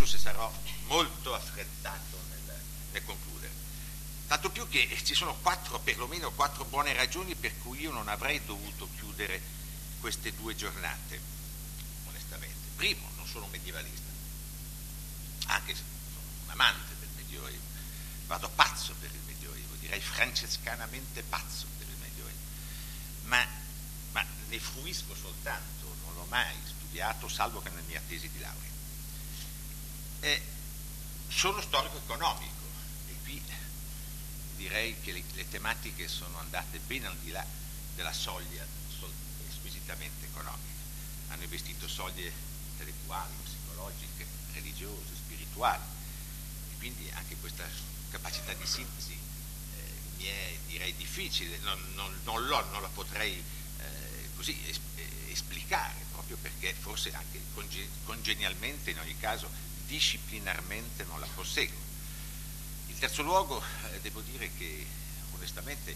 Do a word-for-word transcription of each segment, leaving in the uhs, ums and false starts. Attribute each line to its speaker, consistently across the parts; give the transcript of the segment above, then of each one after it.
Speaker 1: se sarò molto affrettato nel, nel concludere. Tanto più che ci sono quattro, perlomeno quattro buone ragioni per cui io non avrei dovuto chiudere queste due giornate, onestamente. Primo, non sono un medievalista, anche se sono un amante del Medioevo, vado pazzo per il Medioevo, direi francescanamente pazzo per il Medioevo, ma, ma ne fruisco soltanto, non l'ho mai studiato, salvo che nella mia tesi di laurea. Eh, sono storico economico e qui direi che le, le tematiche sono andate ben al di là della soglia sol, squisitamente economica, hanno investito soglie intellettuali, psicologiche, religiose, spirituali, e quindi anche questa capacità di sintesi eh, mi è, direi, difficile, non, non, non, l'ho, non la potrei eh, così es, eh, esplicare, proprio perché forse anche conge, congenialmente, in ogni caso disciplinarmente non la posseggo. In terzo luogo eh, devo dire che onestamente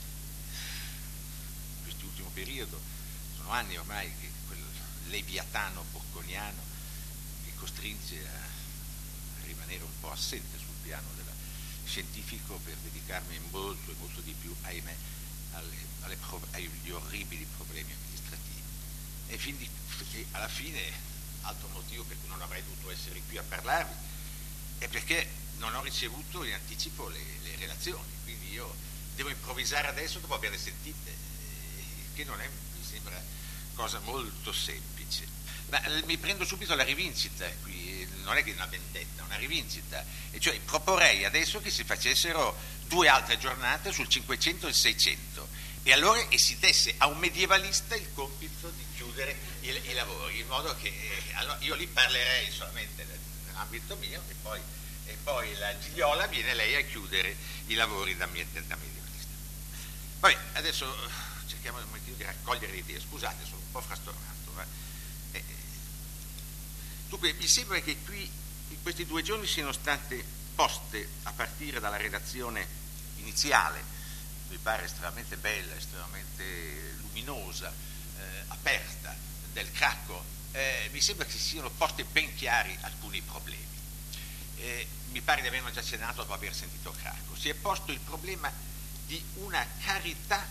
Speaker 1: in quest'ultimo periodo sono anni ormai che quel leviatano bocconiano mi costringe a rimanere un po' assente sul piano della scientifico per dedicarmi molto e molto di più, ahimè, alle, alle pro, agli orribili problemi amministrativi. E quindi e alla fine, altro motivo per cui non avrei dovuto essere qui a parlarvi è perché non ho ricevuto in anticipo le, le relazioni, quindi io devo improvvisare adesso dopo averle sentite, eh, che non è, mi sembra, cosa molto semplice. Ma eh, mi prendo subito la rivincita qui, non è che una vendetta, una rivincita, e cioè proporrei adesso che si facessero due altre giornate sul cinquecento e il seicento e allora e si desse a un medievalista il compito di chiudere i, i lavori, in modo che eh, allora io lì parlerei solamente nell'ambito mio e poi, e poi la Gigliola viene lei a chiudere i lavori da, mia, da medievalista. Vabbè, adesso cerchiamo di raccogliere le idee, scusate, sono un po' frastornato. Ma, eh, dunque, mi sembra che qui in questi due giorni siano state poste, a partire dalla redazione iniziale, mi pare estremamente bella, estremamente luminosa, eh, aperta, del Cracco, eh, mi sembra che si siano posti ben chiari alcuni problemi. Eh, mi pare di averlo già accennato dopo aver sentito Cracco. Si è posto il problema di una carità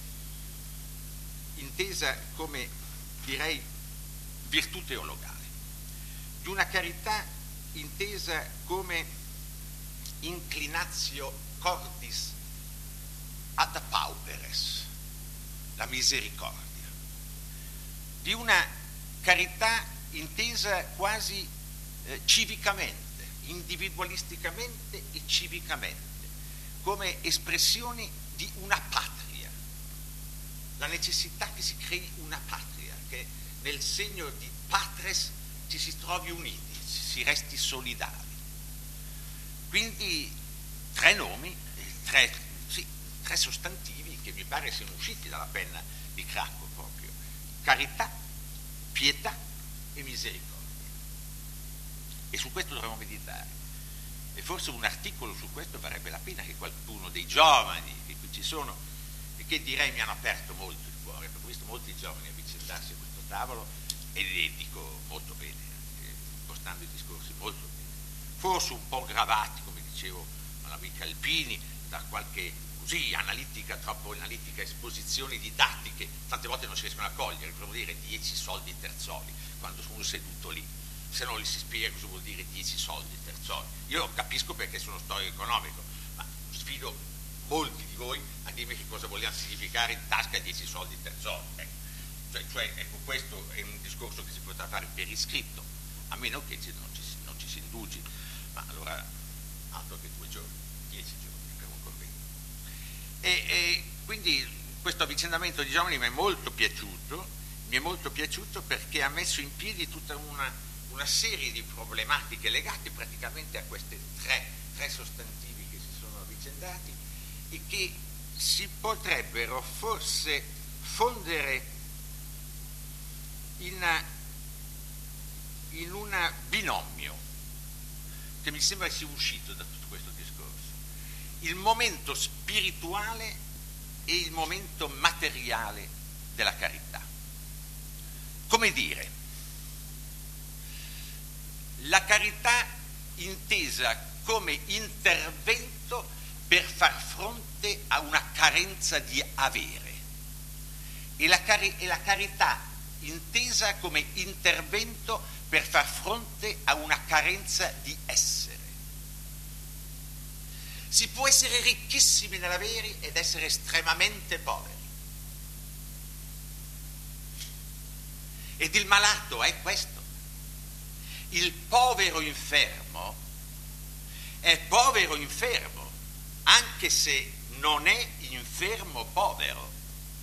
Speaker 1: intesa come, direi, virtù teologale, di una carità intesa come inclinatio cordis ad pauperes, la misericordia, di una carità intesa quasi eh, civicamente, individualisticamente e civicamente, come espressioni di una patria, la necessità che si crei una patria, che nel segno di patres ci si trovi uniti, si resti solidari. Quindi tre nomi, tre, sì, tre sostantivi che mi pare siano usciti dalla penna di Cracco proprio: carità, pietà e misericordia. E su questo dovremmo meditare. E forse un articolo su questo varrebbe la pena che qualcuno dei giovani che qui ci sono, e che direi mi hanno aperto molto il cuore, perché ho visto molti giovani avvicendarsi a questo tavolo e li dico molto bene, impostando i discorsi molto bene. Forse un po' gravati, come dicevo all'amica Alpini, da qualche così analitica, troppo analitica esposizione didattiche, tante volte non si riescono a cogliere, cosa vuol dire dieci soldi terzoli, quando sono seduto lì, se non gli si spiega cosa vuol dire dieci soldi terzoli. Io capisco perché sono storico economico, ma sfido molti di voi a dirmi che cosa vogliamo significare in tasca dieci soldi terzoli. Ecco. Cioè, cioè, ecco, questo è un discorso che si potrà fare per iscritto, a meno che non ci, non ci si indugi, ma allora altro che due giorni, dieci giorni per un convegno. E, e quindi questo avvicendamento di giovani mi è molto piaciuto, mi è molto piaciuto perché ha messo in piedi tutta una, una serie di problematiche legate praticamente a questi tre, tre sostantivi che si sono avvicendati e che si potrebbero forse fondere in, in un binomio che mi sembra sia uscito da tutto questo discorso: il momento spirituale e il momento materiale della carità. Come dire, la carità intesa come intervento per far fronte a una carenza di avere e la, cari- e la carità intesa come intervento per far fronte a una carenza di essere. Si può essere ricchissimi nell'avere ed essere estremamente poveri. Ed il malato è questo. Il povero infermo è povero infermo, anche se non è infermo povero.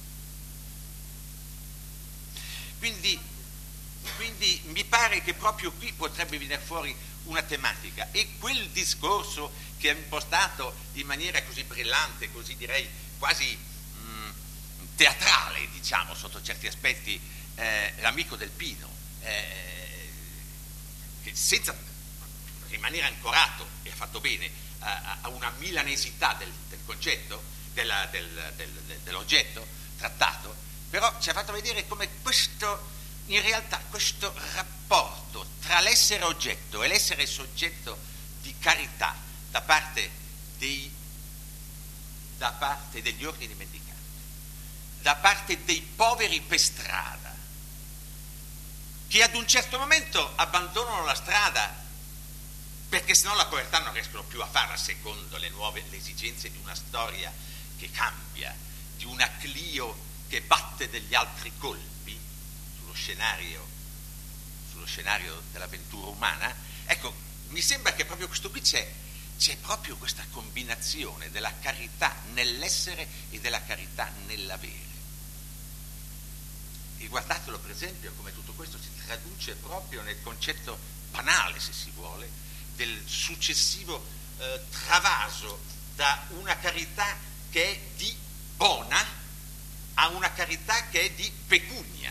Speaker 1: Quindi, quindi mi pare che proprio qui potrebbe venire fuori una tematica, e quel discorso che è impostato in maniera così brillante, così direi quasi mh, teatrale, diciamo, sotto certi aspetti, eh, l'amico del Pino, eh, che senza rimanere ancorato, e ha fatto bene, a, a una milanesità del, del concetto, della, del, del, dell'oggetto trattato, però ci ha fatto vedere come questo, in realtà, questo rapporto tra l'essere oggetto e l'essere soggetto di carità da parte, dei, da parte degli ordini mendicanti, da parte dei poveri per strada, che ad un certo momento abbandonano la strada perché sennò la povertà non riescono più a farla secondo le nuove le esigenze di una storia che cambia, di una Clio che batte degli altri colpi sullo scenario, sullo scenario dell'avventura umana. Ecco, mi sembra che proprio questo qui c'è, c'è proprio questa combinazione della carità nell'essere e della carità nell'avere. E guardatelo per esempio come tutto questo si traduce proprio nel concetto banale, se si vuole, del successivo eh, travaso da una carità che è di bona a una carità che è di pecunia,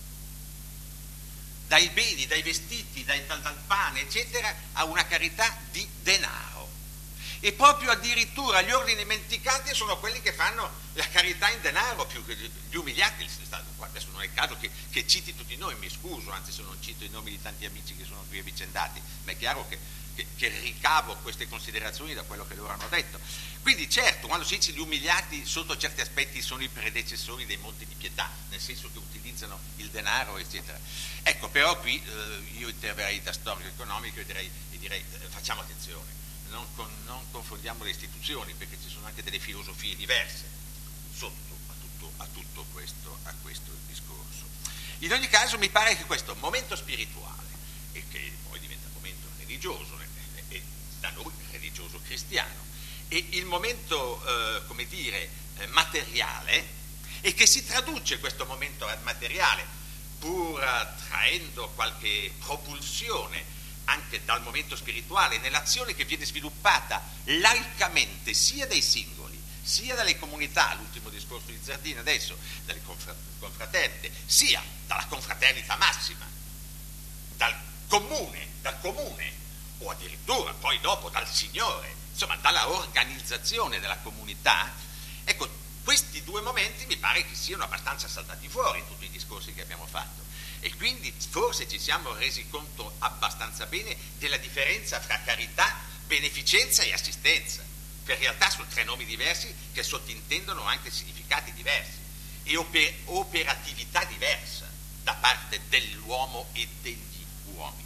Speaker 1: dai beni, dai vestiti, dai, dal, dal pane, eccetera, a una carità di denaro. E proprio addirittura gli ordini mendicanti sono quelli che fanno la carità in denaro più che gli umiliati. Adesso non è il caso che, che citi tutti noi, mi scuso, anzi se non cito i nomi di tanti amici che sono qui avvicendati, ma è chiaro che, che, che ricavo queste considerazioni da quello che loro hanno detto. Quindi certo, quando si dice gli umiliati sotto certi aspetti sono i predecessori dei monti di pietà, nel senso che utilizzano il denaro, eccetera. Ecco, però qui eh, io interverrei da storico economico e direi, e direi eh, facciamo attenzione, non, con, non confondiamo le istituzioni, perché ci sono anche delle filosofie diverse sotto a tutto, a tutto questo, a questo discorso. In ogni caso mi pare che questo momento spirituale, e che poi diventa momento religioso, e da noi religioso cristiano, e il momento, eh, come dire, eh, materiale, e che si traduce questo momento materiale, pur traendo qualche propulsione anche dal momento spirituale, nell'azione che viene sviluppata laicamente sia dai singoli, sia dalle comunità, l'ultimo discorso di Zardini adesso, dalle confraternite, sia dalla confraternita massima, dal comune, dal comune, o addirittura poi dopo dal Signore, insomma dalla organizzazione della comunità. Ecco, questi due momenti mi pare che siano abbastanza saltati fuori in tutti i discorsi che abbiamo fatto, e quindi forse ci siamo resi conto abbastanza bene della differenza fra carità, beneficenza e assistenza, che in realtà sono tre nomi diversi che sottintendono anche significati diversi e oper- operatività diversa da parte dell'uomo e degli uomini.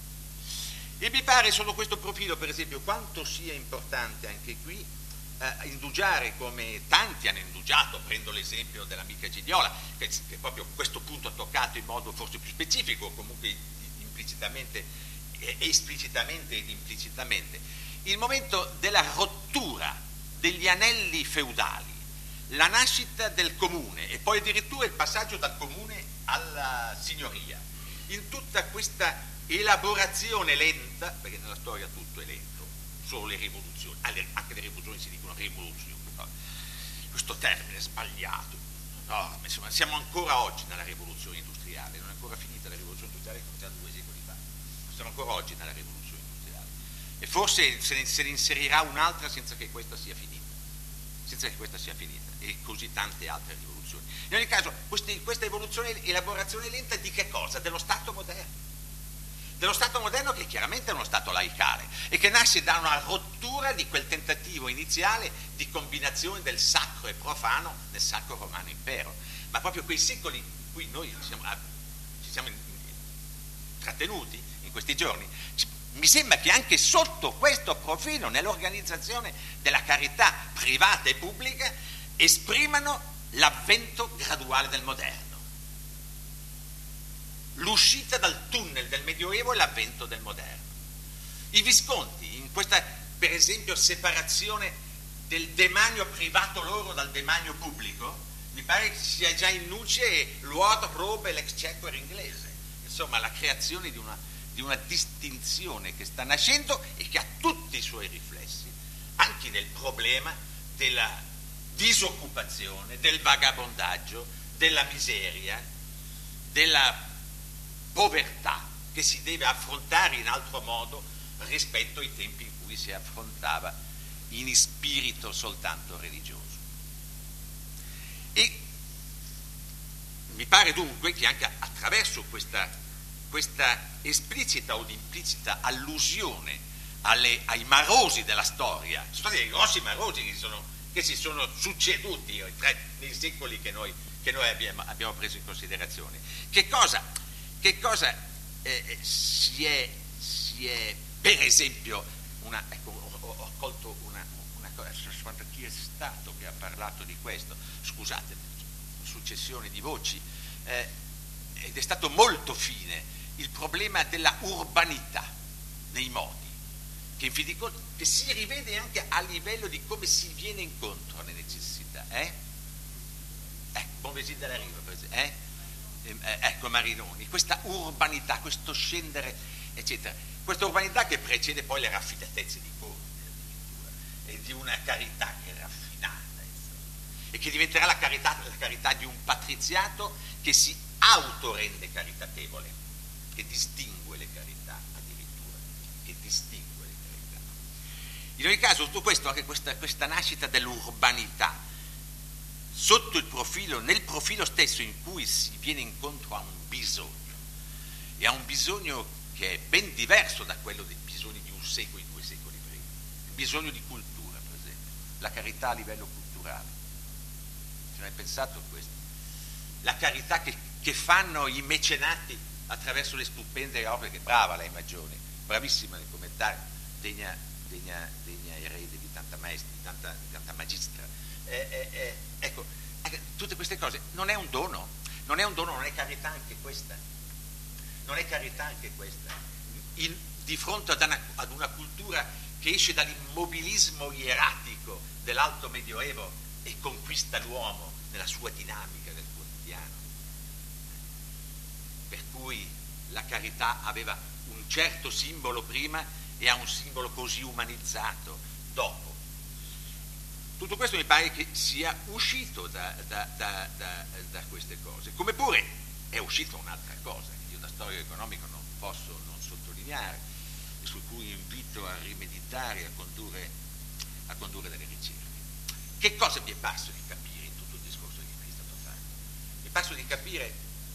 Speaker 1: E mi pare sotto questo profilo, per esempio, quanto sia importante anche qui eh, indugiare, come tanti hanno indugiato. Prendo l'esempio dell'amica Gignola, che, che proprio questo punto ha toccato in modo forse più specifico, comunque implicitamente, eh, esplicitamente ed implicitamente, il momento della rottura degli anelli feudali, la nascita del comune e poi addirittura il passaggio dal comune alla signoria, in tutta questa elaborazione lenta, perché nella storia tutto è lento, solo le rivoluzioni, anche le rivoluzioni si dicono rivoluzioni, no? Questo termine è sbagliato, no, insomma, siamo ancora oggi nella rivoluzione industriale, non è ancora finita la rivoluzione industriale che è cominciata due secoli fa, siamo ancora oggi nella rivoluzione industriale e forse se ne, se ne inserirà un'altra senza che questa sia finita, senza che questa sia finita, e così tante altre rivoluzioni. In ogni caso, questi, questa evoluzione, elaborazione lenta di che cosa? Dello Stato moderno. Dello Stato moderno che chiaramente uno Stato laicale e che nasce da una rottura di quel tentativo iniziale di combinazione del sacro e profano nel Sacro Romano Impero. Ma proprio quei secoli in cui noi siamo, ci siamo trattenuti in questi giorni, mi sembra che anche sotto questo profilo, nell'organizzazione della carità privata e pubblica, esprimano l'avvento graduale del moderno. L'uscita dal tunnel del Medioevo e l'avvento del moderno. I Visconti, in questa, per esempio, separazione del demanio privato loro dal demanio pubblico, mi pare che sia già in nuce l'Ordre, Robe e l'Exchequer inglese. Insomma, la creazione di una, di una distinzione che sta nascendo e che ha tutti i suoi riflessi, anche nel problema della disoccupazione, del vagabondaggio, della miseria, della povertà che si deve affrontare in altro modo rispetto ai tempi in cui si affrontava in spirito soltanto religioso. E mi pare dunque che anche attraverso questa, questa esplicita o implicita allusione alle, ai marosi della storia, sono stati dei grossi marosi che si sono, che si sono succeduti nei secoli che noi, che noi abbiamo, abbiamo preso in considerazione, che cosa Che cosa eh, si, è, si è, per esempio, una, ecco, ho, ho colto una, una cosa, chi è stato che ha parlato di questo? Scusate, successione di voci, eh, ed è stato molto fine il problema della urbanità nei modi, che in fin di conto che si rivede anche a livello di come si viene incontro alle necessità. Eh? Ecco, Bonvesì della Riva, per esempio, eh? Ecco Marinoni, questa urbanità, questo scendere, eccetera, questa urbanità che precede poi le raffinatezze di corte addirittura, e di una carità che è raffinata, insomma, e che diventerà la carità, la carità di un patriziato che si autorende caritatevole, che distingue le carità addirittura, che distingue le carità. In ogni caso, tutto questo, anche questa, questa nascita dell'urbanità, sotto il profilo, nel profilo stesso in cui si viene incontro a un bisogno, e a un bisogno che è ben diverso da quello dei bisogni di un secolo, due secoli prima, il bisogno di cultura, per esempio, la carità a livello culturale. Ci hai pensato a questo? La carità che, che fanno i mecenati attraverso le stupende opere, che brava lei Maggioni, bravissima nel commentare, degna, degna, degna erede di tanta maestra, di tanta, di tanta magistra. Eh, eh, eh, ecco, eh, tutte queste cose non è un dono, non è un dono, non è carità anche questa, non è carità anche questa, in, di fronte ad una, ad una cultura che esce dall'immobilismo ieratico dell'alto medioevo e conquista l'uomo nella sua dinamica del quotidiano, per cui la carità aveva un certo simbolo prima e ha un simbolo così umanizzato dopo. Tutto questo mi pare che sia uscito da, da, da, da, da queste cose, come pure è uscita un'altra cosa che io da storico economico non posso non sottolineare e su cui invito a rimeditare, a condurre, a condurre delle ricerche. Che cosa mi è parso di capire in tutto il discorso che qui è stato fatto? Mi è parso di capire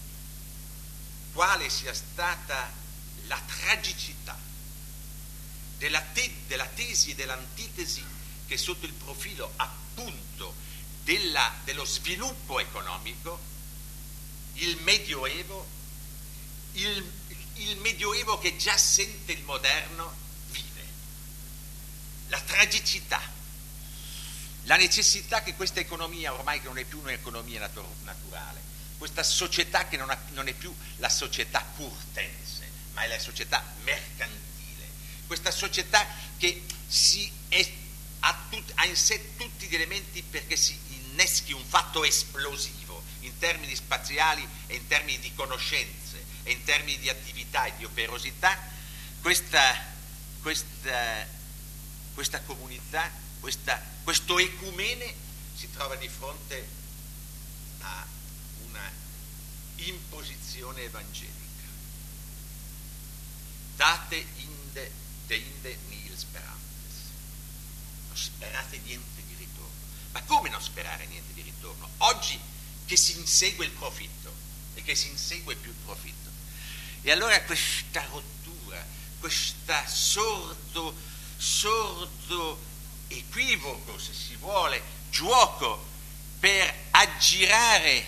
Speaker 1: quale sia stata la tragicità della, te, della tesi e dell'antitesi che sotto il profilo appunto della, dello sviluppo economico il Medioevo, il, il Medioevo che già sente il moderno vive. La tragicità, la necessità che questa economia, ormai che non è più un'economia natu- naturale, questa società che non, ha, non è più la società curtense, ma è la società mercantile, questa società che si è Ha, tut, ha in sé tutti gli elementi perché si inneschi un fatto esplosivo in termini spaziali e in termini di conoscenze e in termini di attività e di operosità. Questa, questa, questa comunità, questa, questo ecumene si trova di fronte a una imposizione evangelica. Date inde, de inde nihil speranza. Non sperate niente di ritorno. Ma come non sperare niente di ritorno? Oggi che si insegue il profitto e che si insegue più il profitto. E allora questa rottura, questo sordo, sordo equivoco, se si vuole, giuoco per aggirare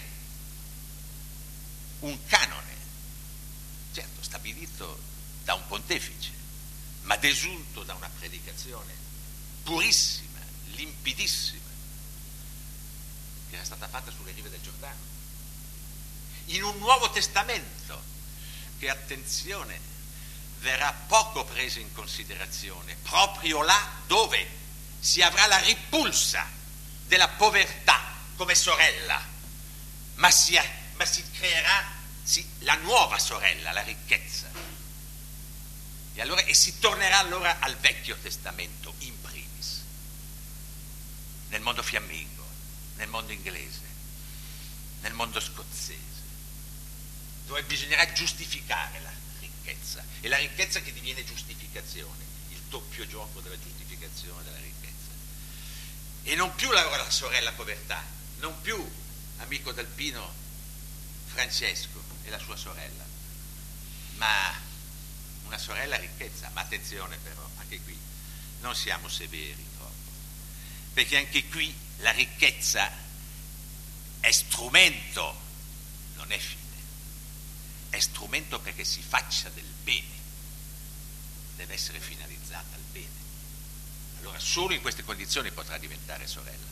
Speaker 1: un canone, certo stabilito da un pontefice, ma desunto da una predicazione purissima, limpidissima, che era stata fatta sulle rive del Giordano, in un Nuovo Testamento che, attenzione, verrà poco preso in considerazione, proprio là dove si avrà la ripulsa della povertà come sorella, ma si, ma si creerà sì, la nuova sorella, la ricchezza. E, allora, e si tornerà allora al Vecchio Testamento in primis, nel mondo fiammingo, nel mondo inglese, nel mondo scozzese, dove bisognerà giustificare la ricchezza, e la ricchezza che diviene giustificazione, il doppio gioco della giustificazione della ricchezza, e non più la, la sorella povertà, non più amico d'Alpino Francesco e la sua sorella, ma una sorella ricchezza. Ma attenzione però, anche qui non siamo severi troppo, perché anche qui la ricchezza è strumento, non è fine, è strumento perché si faccia del bene, deve essere finalizzata al bene. Allora solo in queste condizioni potrà diventare sorella.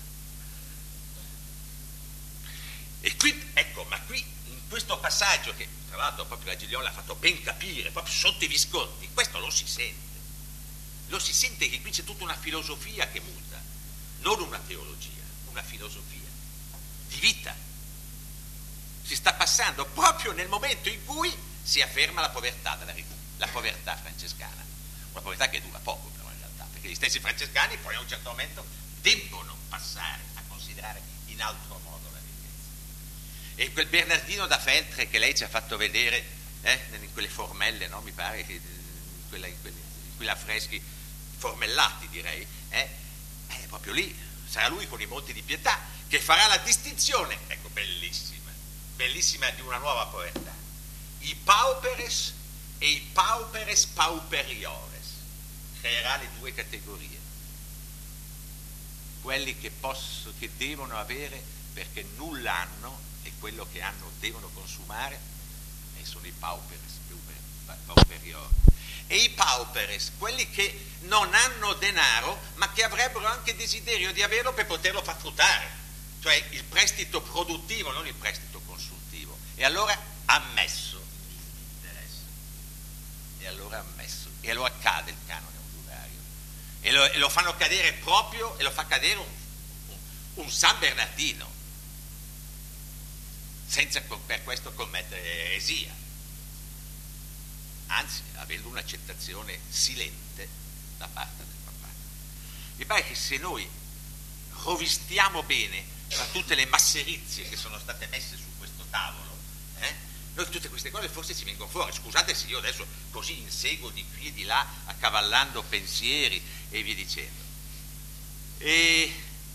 Speaker 1: E qui, ecco, ma qui in questo passaggio, che tra l'altro proprio la Giglione l'ha fatto ben capire, proprio sotto i Visconti, questo lo si sente, lo si sente che qui c'è tutta una filosofia che muta, non una teologia, una filosofia di vita. Si sta passando proprio nel momento in cui si afferma la povertà della la povertà francescana, una povertà che dura poco però in realtà, perché gli stessi francescani poi a un certo momento debbono passare a considerare in altro modo la ricchezza. E quel Bernardino da Feltre che lei ci ha fatto vedere eh, in quelle formelle, no? Mi pare che in, quella, in, quelli, in quegli affreschi formellati, direi, eh, è proprio lì, sarà lui con i monti di pietà che farà la distinzione, ecco, bellissima, bellissima, di una nuova povertà, i pauperes e i pauperes pauperiores, creerà le due categorie, quelli che, posso, che devono avere perché nulla hanno e quello che hanno devono consumare, e sono i pauperes pauperiores, e i pauperes, quelli che non hanno denaro ma che avrebbero anche desiderio di averlo per poterlo far fruttare, cioè il prestito produttivo, non il prestito consultivo. E allora ammesso l'interesse, e allora ammesso, e allora cade il canone ondulario, e lo, e lo fanno cadere proprio, e lo fa cadere un, un, un San Bernardino, senza per questo commettere eresia, anzi avendo un'accettazione silente da parte del papà. Mi pare che se noi rovistiamo bene tra tutte le masserizie che sono state messe su questo tavolo, eh, noi tutte queste cose forse ci vengono fuori. Scusate se io adesso così inseguo di qui e di là, accavallando pensieri e via dicendo. E,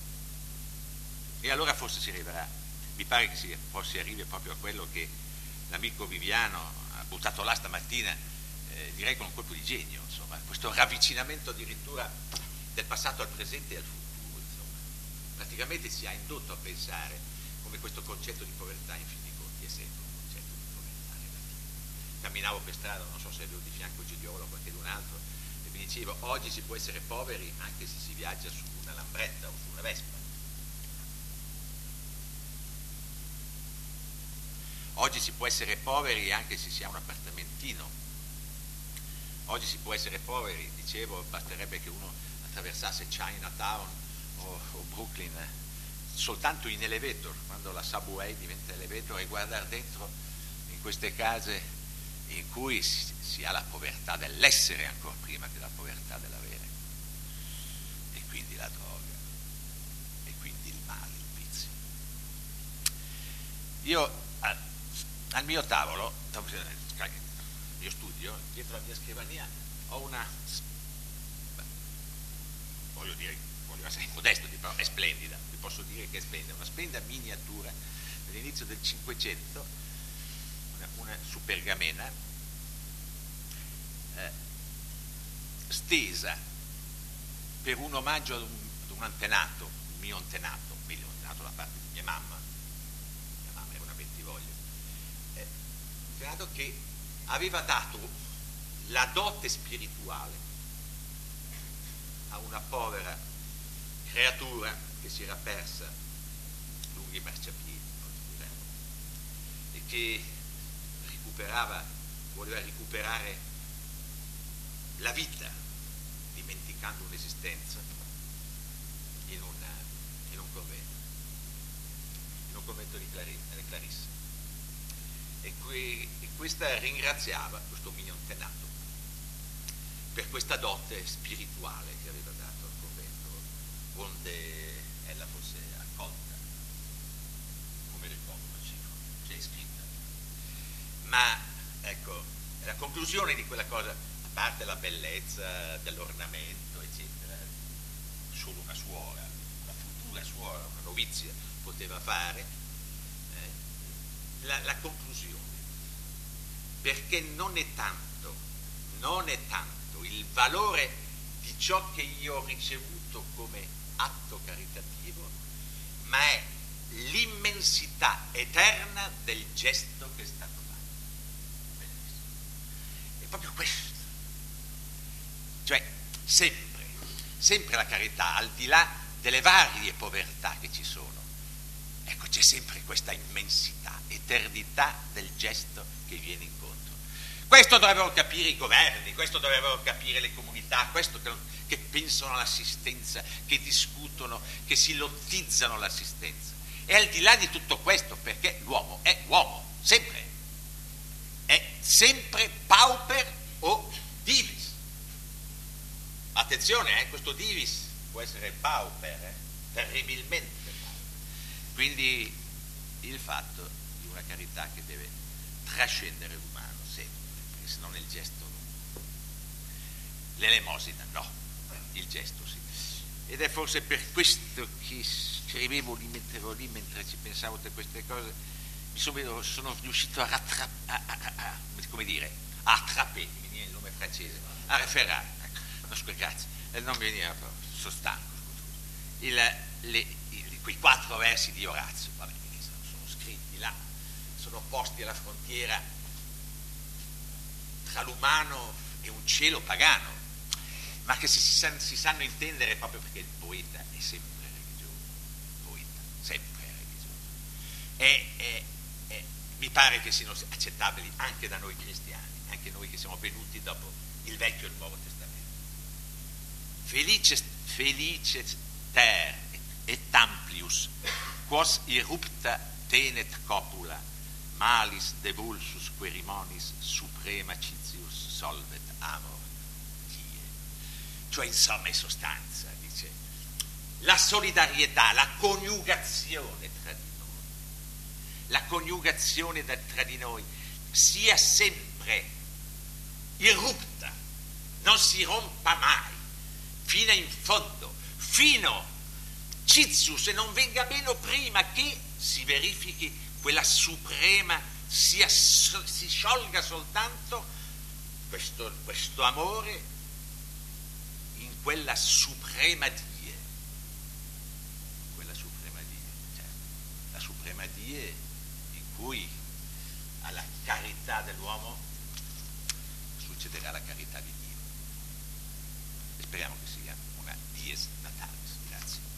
Speaker 1: e allora forse si arriverà, mi pare che si, forse arrivi proprio a quello che l'amico Viviano ha buttato là stamattina, eh, direi con un colpo di genio, insomma, questo ravvicinamento addirittura del passato al presente e al futuro, insomma. Praticamente ci ha indotto a pensare come questo concetto di povertà in fin dei conti è sempre un concetto di povertà relativa. Camminavo per strada, non so se avevo di fianco Gigliolo o qualcun altro, e mi dicevo, oggi si può essere poveri anche se si viaggia su una Lambretta o su una Vespa. Oggi si può essere poveri anche se si ha un appartamentino. Oggi si può essere poveri, dicevo, basterebbe che uno attraversasse Chinatown o, o Brooklyn eh, soltanto in elevator, quando la subway diventa elevator, e guardare dentro in queste case in cui si, si ha la povertà dell'essere ancora prima che la povertà dell'avere, e quindi la droga, e quindi il male, il vizio. Io al mio tavolo, io studio, dietro la mia scrivania ho una, voglio dire, voglio essere modesto, però è splendida, vi posso dire che è splendida, una splendida miniatura dell'inizio del Cinquecento, una, una su pergamena, eh, stesa per un omaggio ad un, ad un antenato, un mio antenato, mio antenato da parte di mia mamma, mia mamma era una bentivoglia, eh, un antenato che aveva dato la dote spirituale a una povera creatura che si era persa lungo i marciapiedi e che recuperava, voleva recuperare la vita dimenticando un'esistenza in un, in un convento, in un convento di Clari, delle Clarisse. E, que, e questa ringraziava questo mio antenato per questa dote spirituale che aveva dato al convento, onde ella fosse accolta, come ricordo c'è scritta. Ma ecco, la conclusione di quella cosa, a parte la bellezza dell'ornamento, eccetera, solo una suora, una futura suora, una novizia poteva fare, eh, la, la conclusione, perché non è tanto, non è tanto il valore di ciò che io ho ricevuto come atto caritativo, ma è l'immensità eterna del gesto che è stato fatto. Bellissimo. È proprio questo. Cioè, sempre, sempre la carità, al di là delle varie povertà che ci sono, ecco, c'è sempre questa immensità, eternità del gesto che viene incontro. Questo dovrebbero capire i governi, questo dovrebbero capire le comunità, questo che, che pensano all'assistenza, che discutono, che si lottizzano l'assistenza. E al di là di tutto questo, perché l'uomo è uomo, sempre, è sempre pauper o divis. Attenzione, eh, questo divis può essere pauper, eh, terribilmente pauper. Quindi il fatto di una carità che deve trascendere l'umano sempre, perché se no il gesto no. L'elemosina no, il gesto sì. Ed è forse per questo che scrivevo lì, mettevo lì mentre ci pensavo a tutte queste cose, mi sono, sono riuscito a rattrappare, come dire, a attrapper, mi viene il nome francese, a referare, ecco, no, scusa, grazie, il nome mi veniva proprio, sono stanco, il, le, il, quei quattro versi di Orazio, vabbè, sono scritti là, sono posti alla frontiera tra l'umano e un cielo pagano, ma che si, si, si sanno intendere proprio perché il poeta è sempre religioso, poeta, sempre religioso. E, e, e mi pare che siano accettabili anche da noi cristiani, anche noi che siamo venuti dopo il Vecchio e il Nuovo Testamento. Felice, felice ter et amplius, quos irrupta tenet copula, malis devulsus querimonis suprema citius solvet amor. Cioè, insomma, in sostanza, dice, la solidarietà, la coniugazione tra di noi, la coniugazione da, tra di noi sia sempre irrupta, non si rompa mai, fino in fondo, fino citius, e non venga meno prima che si verifichi quella suprema, sia, si sciolga soltanto questo, questo amore in quella suprema die, quella suprema die, certo, la suprema die in cui alla carità dell'uomo succederà la carità di Dio. E speriamo che sia una dies natalis. Grazie.